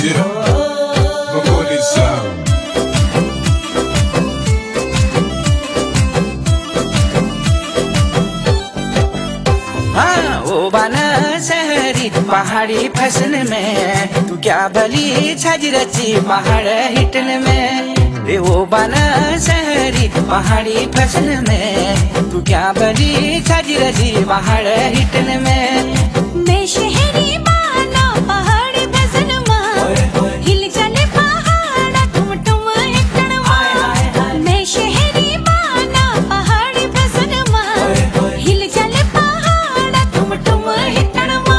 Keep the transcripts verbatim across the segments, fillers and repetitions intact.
Yeah, Mongolian sound. हाँ वो बना शहरी पहाड़ी फैशन में, तू क्या भली छज रची पहाड़ हिटन में। रे वो बना शहरी पहाड़ी फैशन में, तू क्या भली छज रची पहाड़ हिटन में। मैं शहरी बाना पहाड़ी फैशन में, हिल चले पहाड़ा तुम तुम हिटन में। मैं शहरी बाना पहाड़ी फैशन में, हिल चले पहाड़ा तुम तुम हिटन में।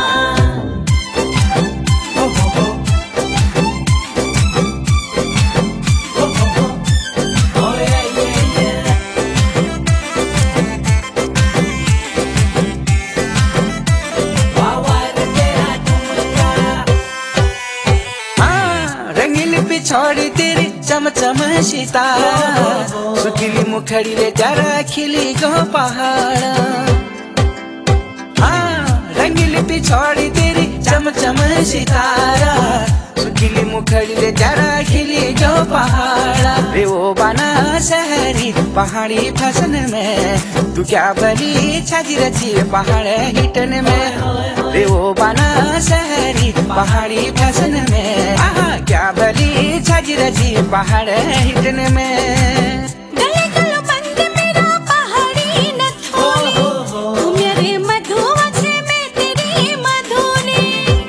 छोड़ी तेरी चमचम सितारा, सुखीली मुखड़ी ले जरा खिली गो पहाड़ा। हाँ रंगीली पिछोड़ी तेरी चमचम सितारा, सुखीली मुखड़ी ले जरा खिली गो पहाड़ा। रे वो बना शहरी पहाड़ी फैशन में, तू क्या भली छज रची पहाड़ हिटन में। रे वो बना शहरी पहाड़ी फैशन में, आहा क्या भली छज रची पहाड़ हिटन में। गले गलो बंद मेरा पहाड़ी नथुनी, तू मेरे मधुवछे में तेरी मधुनी।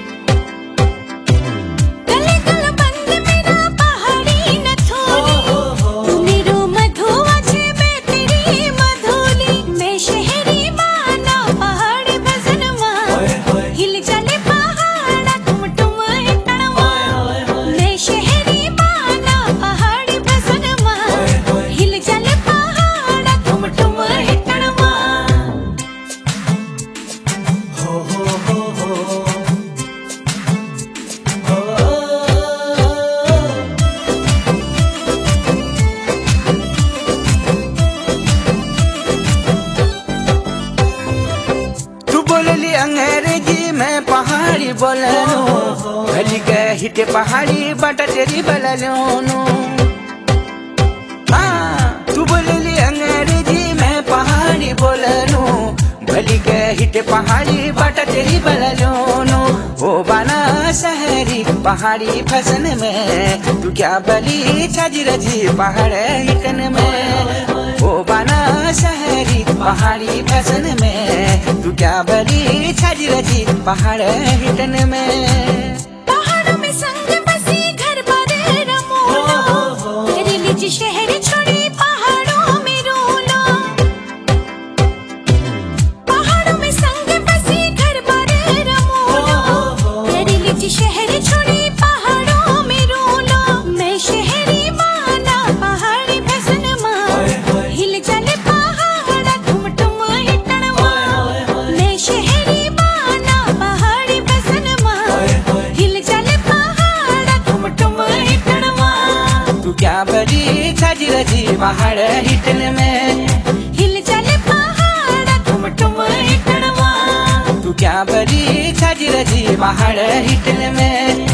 गले गलो बंद मेरा पहाड़ी नथुनी, तू मेरे मधुवछे में तेरी मधुनी। मैं शहरी बाना पहाड़ी फैशन में, हिल चले पहाड़ा तुम तुम हिटन में। मैं शहरी बाना पहाड़ी फैशन में, हिल चले पहाड़ा तुम तुम हिटन में। तू बोलली अंग्रेजी में पहाड़ी बोलनो, भली के हिटे पहाड़ी बटा तेरी बललोनो। हाँ तू बोलली अंग्रेजी में पहाड़ी बोलनो, भली के हिटे पहाड़ी बटा तेरी बललोनो। वो बना शहरी पहाड़ी फैशन में, तू क्या भली छज रची पहाड़ हिटन में। वो बना शहरी पहाड़ी फैशन में, तू क्या भली छज रची पहाड़ हिटन में। पहाड़ों में संग बसी घर बार रमोलो, तेरे निज शहर छोड़ी पहाड़ों में रोलो। पहाड़ों में संग बसी घर बार रमोलो, तेरे निज शहर छोड़ी पहाड़ों में रोलो। मैं शहरी बाना पहाड़ी फैशन में, हिल चले पहाड़ा तुम तुम हिटन में। मैं शहरी बाना पहाड़ी फैशन में, हिल चले पहाड़ा तुम तुम हिटन में। तू क्या भली छज रची पहाड़ हिटन में, हिल चले पहाड़ा तुम तुम हिटन में। तू क्या भली छज रची पहाड़ हिटन में।